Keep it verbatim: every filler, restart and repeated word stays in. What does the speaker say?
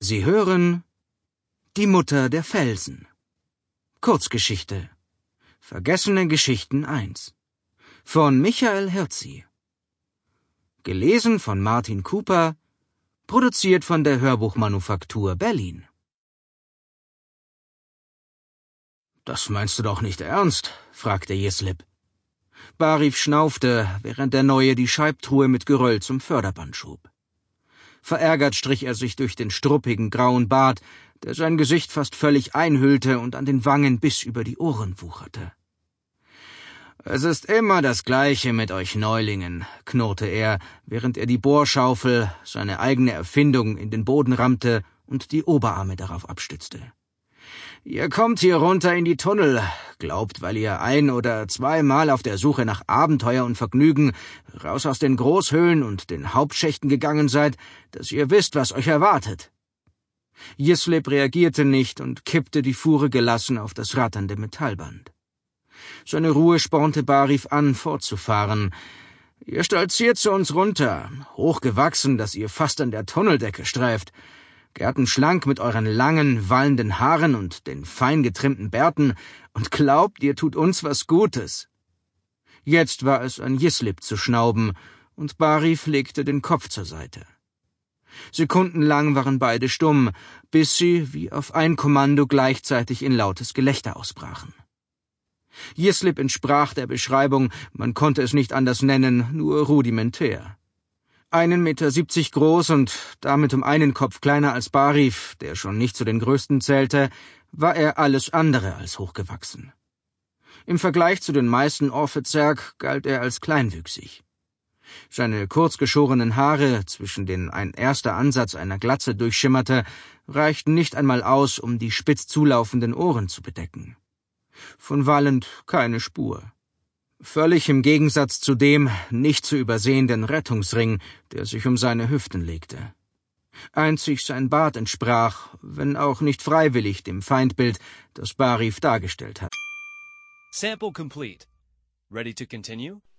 Sie hören Die Mutter der Felsen. Kurzgeschichte. Vergessene Geschichten eins. Von Michael Hirzi. Gelesen von Martin Cooper. Produziert von der Hörbuchmanufaktur Berlin. »Das meinst du doch nicht ernst?« fragte Jislip. Barif schnaufte, während der Neue die Scheibtruhe mit Geröll zum Förderband schob. Verärgert strich er sich durch den struppigen grauen Bart, der sein Gesicht fast völlig einhüllte und an den Wangen bis über die Ohren wucherte. »Es ist immer das Gleiche mit euch Neulingen«, knurrte er, während er die Bohrschaufel, seine eigene Erfindung, in den Boden rammte und die Oberarme darauf abstützte. »Ihr kommt hier runter in die Tunnel, glaubt, weil ihr ein- oder zweimal auf der Suche nach Abenteuer und Vergnügen raus aus den Großhöhlen und den Hauptschächten gegangen seid, dass ihr wisst, was euch erwartet.« Jislip reagierte nicht und kippte die Fuhre gelassen auf das ratternde Metallband. Seine Ruhe spornte Barif an, fortzufahren. »Ihr stolziert zu uns runter, hochgewachsen, dass ihr fast an der Tunneldecke streift, gärtenschlank mit euren langen, wallenden Haaren und den fein getrimmten Bärten und glaubt, ihr tut uns was Gutes.« Jetzt war es an Jislip zu schnauben, und Barif legte den Kopf zur Seite. Sekundenlang waren beide stumm, bis sie, wie auf ein Kommando, gleichzeitig in lautes Gelächter ausbrachen. Jislip entsprach der Beschreibung, man konnte es nicht anders nennen, nur rudimentär. Einen Meter siebzig groß und damit um einen Kopf kleiner als Barif, der schon nicht zu den Größten zählte, war er alles andere als hochgewachsen. Im Vergleich zu den meisten Orphezerg galt er als kleinwüchsig. Seine kurzgeschorenen Haare, zwischen denen ein erster Ansatz einer Glatze durchschimmerte, reichten nicht einmal aus, um die spitz zulaufenden Ohren zu bedecken. Von Wallend keine Spur. Völlig im Gegensatz zu dem nicht zu übersehenden Rettungsring, der sich um seine Hüften legte. Einzig sein Bart entsprach, wenn auch nicht freiwillig, dem Feindbild, das Barif dargestellt hat. Sample complete. Ready to continue?